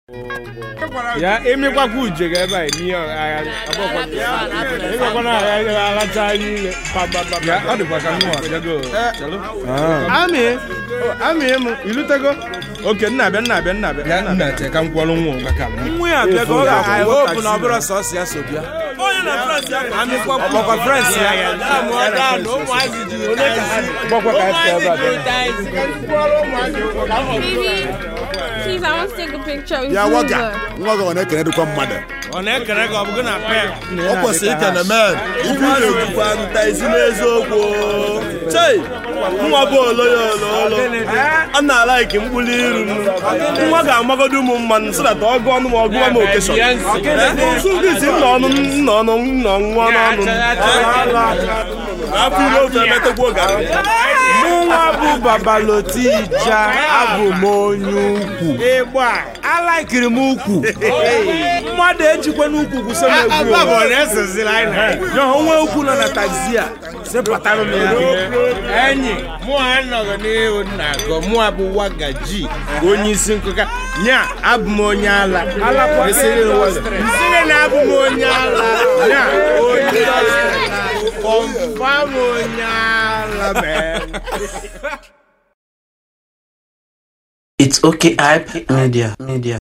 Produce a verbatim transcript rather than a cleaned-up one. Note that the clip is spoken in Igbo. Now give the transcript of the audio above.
Ya emi kwa kuje ga ebe ni abokwa. Ego kwa na ala tani ba ba ba. Ya adu kwa kanu ya go. Ah. Ami. Ami mu ilutego. Okay, nna be nna be nna be. Ya nna te ka nkwolu nwo maka. Nwo ya be go ga. I hope na obro so sia so bia. Onye na France ya. Ami kwa kwa France ya. Ya mo da no mo aziji. Bokwa ka te ba. Please, I want to take a picture with yeah, you. Yeah, what ya? What go na kene do come mother. On e kene go bu na pe. O ko se kana man. If you dey do am ta isi n'ezokwo. Chei. Nwa bo lo yo lo lo. Ana like mbuli iru. Nwa ga amagodu mu mman so that ogo onu mo ogo mo occasion. So this is no no no no no nwa no. Abu no fe mete gwo ga. Nwa bu babalotija abu monyukwu. Egba. I like him ukwu. Mmadụ ejikwe n'ukwu kwụsị m egwu. Agba bụ na esezila anyị. Na onwe ukwu nọ na taxi a. Se patara m ya. Enyi, mụ anọghị n'ihu na-agọ mụ abụ Wagaji. Onye isi nkụka. Nya abụ m onye ala. Ala kwa sịrị ụwa. Nsịrị na abụ m onye ala. Nya onye ala. Confirm onye ala man. It's okay, hype media media.